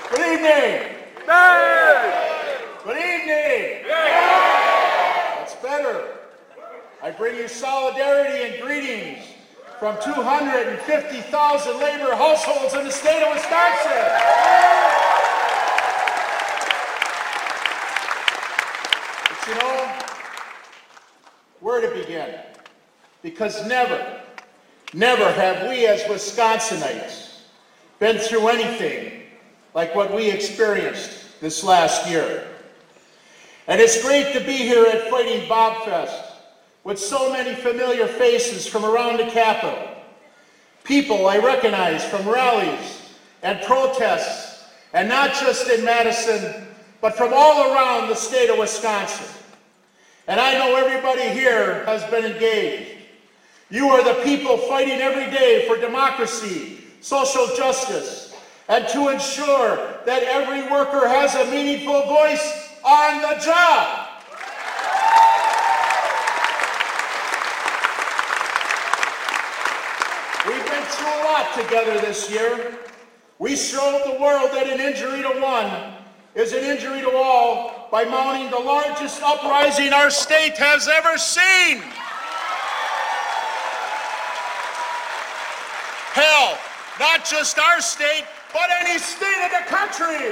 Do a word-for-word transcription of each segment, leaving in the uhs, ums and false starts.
Good evening. Good evening. That's better. I bring you solidarity and greetings from two hundred fifty thousand labor households in the state of Wisconsin. But you know, where to begin? Because never, never have we as Wisconsinites been through anything like what we experienced this last year. And it's great to be here at Fighting Bobfest with so many familiar faces from around the Capitol. People I recognize from rallies and protests, and not just in Madison, but from all around the state of Wisconsin. And I know everybody here has been engaged. You are the people fighting every day for democracy, social justice, and to ensure that every worker has a meaningful voice on the job. We've been through a lot together this year. We showed the world that an injury to one is an injury to all by mounting the largest uprising our state has ever seen. Hell, not just our state, but any state of the country.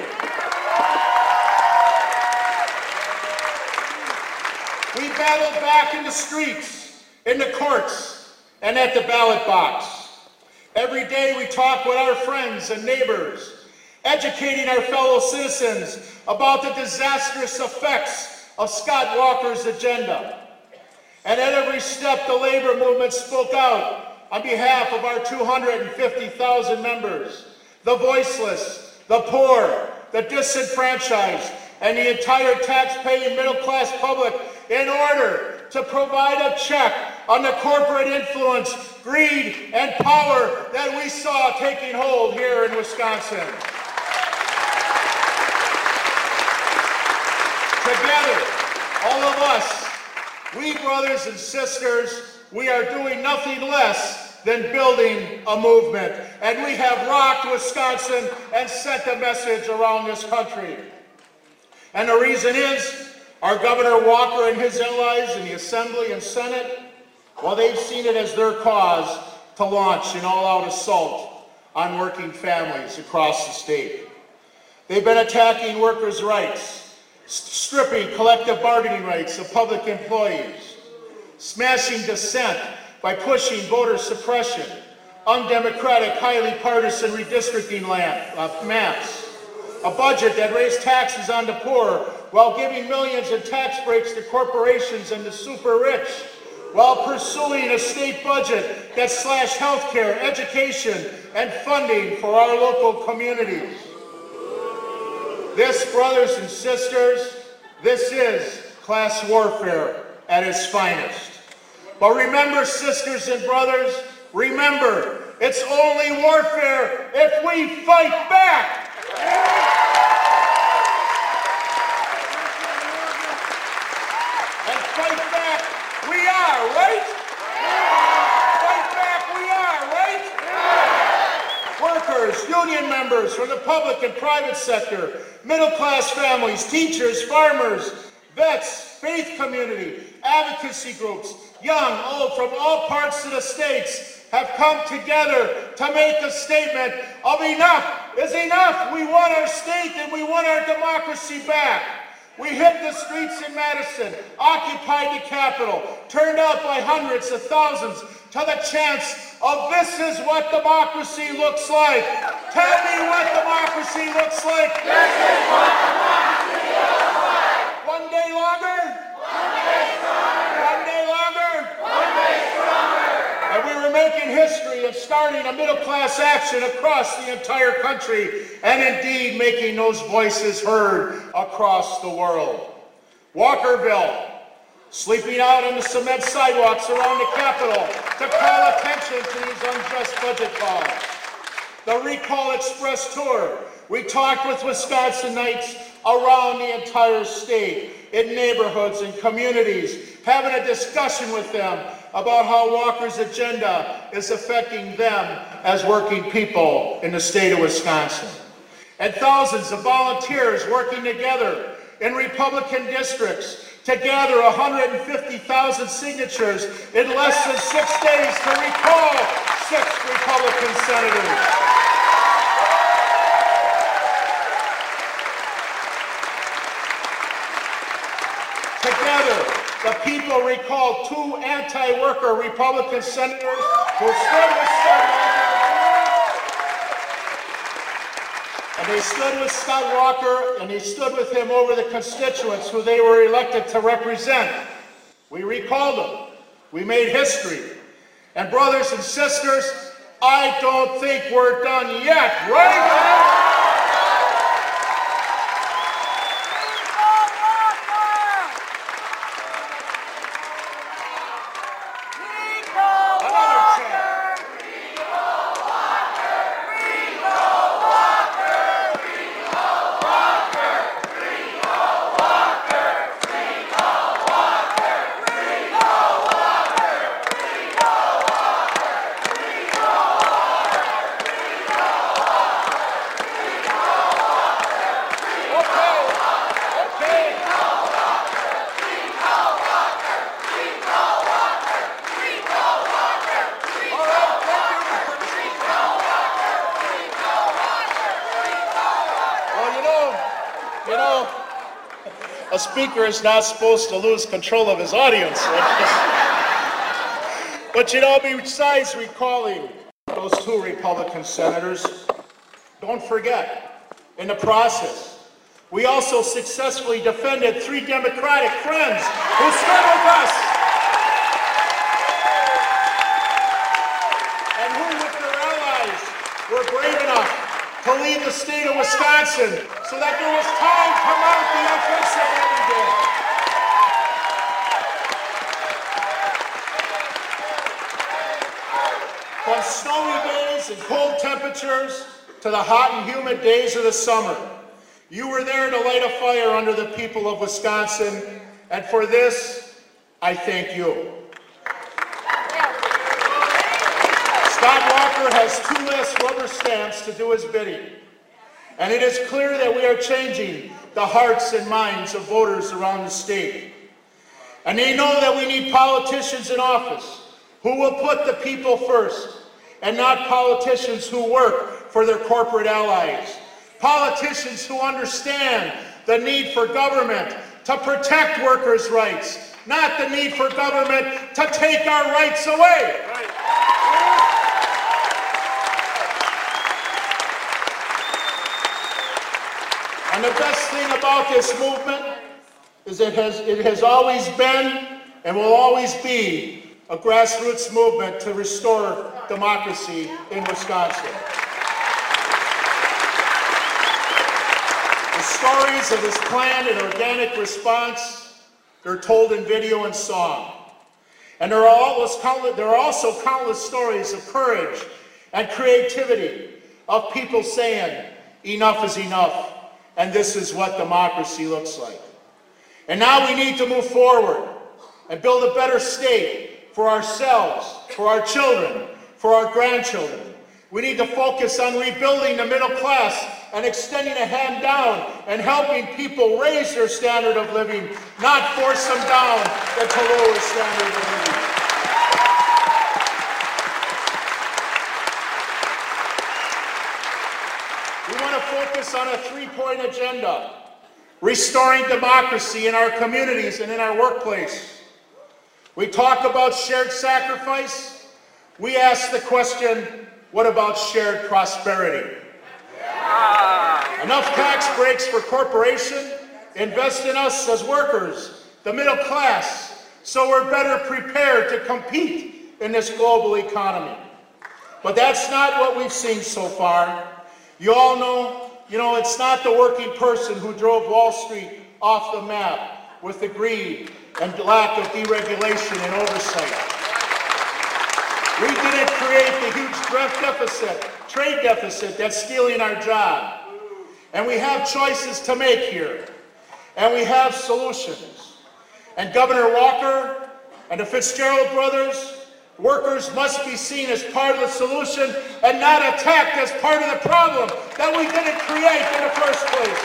We battled back in the streets, in the courts, and at the ballot box. Every day we talk with our friends and neighbors, educating our fellow citizens about the disastrous effects of Scott Walker's agenda. And at every step, the labor movement spoke out on behalf of our two hundred fifty thousand members, the voiceless, the poor, the disenfranchised, and the entire tax-paying middle-class public in order to provide a check on the corporate influence, greed, and power that we saw taking hold here in Wisconsin. Together, all of us, we brothers and sisters, we are doing nothing less than building a movement. And we have rocked Wisconsin and sent a message around this country. And the reason is, our Governor Walker and his allies in the Assembly and Senate, well, they've seen it as their cause to launch an all-out assault on working families across the state. They've been attacking workers' rights, stripping collective bargaining rights of public employees, smashing dissent by pushing voter suppression, undemocratic, highly partisan redistricting land, uh, maps, a budget that raised taxes on the poor while giving millions in tax breaks to corporations and the super rich, while pursuing a state budget that slashed health care, education, and funding for our local communities. This, brothers and sisters, this is class warfare at its finest. But remember, sisters and brothers, remember, it's only warfare if we fight back. And fight back we are, right? Fight back we are, right? Workers, union members from the public and private sector, middle-class families, teachers, farmers, vets, faith community, advocacy groups, young, old, from all parts of the states have come together to make a statement of enough is enough. We want our state and we want our democracy back. We hit the streets in Madison, occupied the Capitol, turned out by hundreds of thousands to the chants of this is what democracy looks like. Tell me what democracy looks like. This is what democracy looks like. One day longer. One day stronger. One day longer. One day stronger. And we were making history of starting a middle-class action across the entire country and indeed making those voices heard across the world. Walkerville, sleeping out on the cement sidewalks around the Capitol to call attention to these unjust budget calls. The Recall Express Tour, we talked with Wisconsinites around the entire state, in neighborhoods and communities, having a discussion with them about how Walker's agenda is affecting them as working people in the state of Wisconsin. and thousands of volunteers working together in Republican districts to gather one hundred fifty thousand signatures in less than six days to recall six Republican senators. Together, the people recalled two anti-worker Republican senators who stood with Scott Walker, and they stood with Scott Walker, and they stood with him over the constituents who they were elected to represent. We recalled them. We made history. And brothers and sisters, I don't think we're done yet, right? You know, a speaker is not supposed to lose control of his audience. But you know, besides recalling those two Republican senators, don't forget, in the process, we also successfully defended three Democratic friends who stood with us, and who, with their allies, were brave enough to lead the state of Wisconsin so that there was time to mount the offensive that we did. From snowy days and cold temperatures to the hot and humid days of the summer, you were there to light a fire under the people of Wisconsin, and for this, I thank you. Scott Walker has two less rubber stamps to do his bidding. And it is clear that we are changing the hearts and minds of voters around the state. And they know that we need politicians in office who will put the people first, and not politicians who work for their corporate allies. Politicians who understand the need for government to protect workers' rights, not the need for government to take our rights away. Right. And the best thing about this movement is it has, it has always been and will always be a grassroots movement to restore democracy in Wisconsin. The stories of this planned and organic response, they're told in video and song. And there are, almost countless, there are also countless stories of courage and creativity of people saying, enough is enough. And this is what democracy looks like. And now we need to move forward and build a better state for ourselves, for our children, for our grandchildren. We need to focus on rebuilding the middle class and extending a hand down and helping people raise their standard of living, not force them down into lower standard of living. We want to focus on a three-point agenda: restoring democracy in our communities and in our workplace. We talk about shared sacrifice. We ask the question, what about shared prosperity? Yeah. Enough tax breaks for corporations, invest in us as workers, the middle class, so we're better prepared to compete in this global economy. But that's not what we've seen so far. You all know, you know, it's not the working person who drove Wall Street off the map with the greed and lack of deregulation and oversight. We didn't create the huge deficit, trade deficit that's stealing our job. And we have choices to make here. And we have solutions. And Governor Walker and the Fitzgerald brothers Workers must be seen as part of the solution and not attacked as part of the problem that we didn't create in the first place.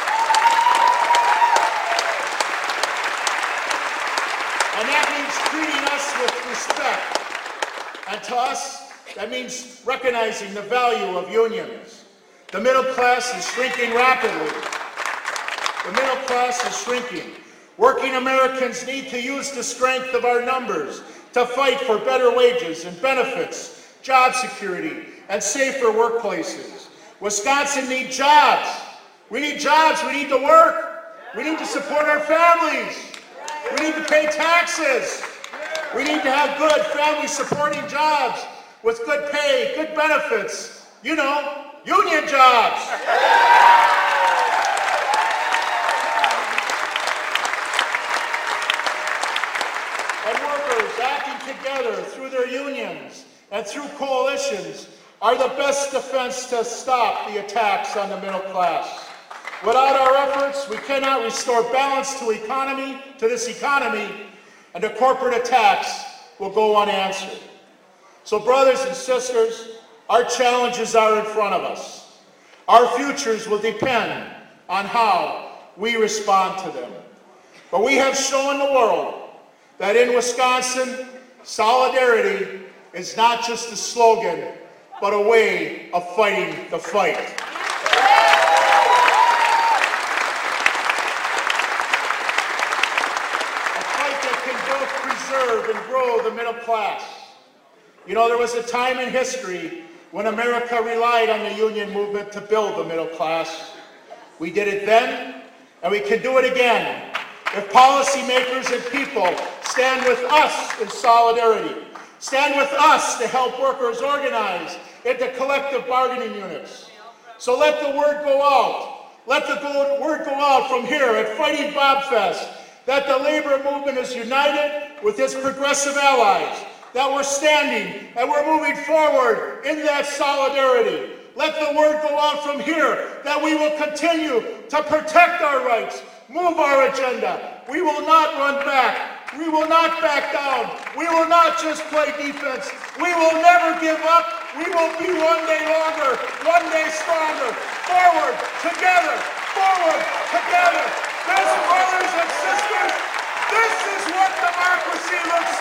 And that means treating us with respect. And to us, that means recognizing the value of unions. The middle class is shrinking rapidly. The middle class is shrinking. Working Americans need to use the strength of our numbers to fight for better wages and benefits, job security, and safer workplaces. Wisconsin needs jobs. We need jobs. We need to work. We need to support our families. We need to pay taxes. We need to have good family-supporting jobs with good pay, good benefits. You know, union jobs. And workers acting together through their unions and through coalitions are the best defense to stop the attacks on the middle class. Without our efforts, we cannot restore balance to economy, to this economy, and the corporate attacks will go unanswered. So brothers and sisters, our challenges are in front of us. Our futures will depend on how we respond to them. But we have shown the world that in Wisconsin, solidarity is not just a slogan, but a way of fighting the fight. A fight that can both preserve and grow the middle class. You know, there was a time in history when America relied on the union movement to build the middle class. We did it then, and we can do it again if policymakers and people stand with us in solidarity, stand with us to help workers organize into collective bargaining units. So let the word go out. Let the go word go out from here at Fighting Bobfest that the labor movement is united with its progressive allies, that we're standing and we're moving forward in that solidarity. Let the word go out from here that we will continue to protect our rights, move our agenda. We will not run back. We will not back down. We will not just play defense. We will never give up. We will be one day longer, one day stronger. Forward, together, forward, together. This, brothers and sisters, this is what democracy looks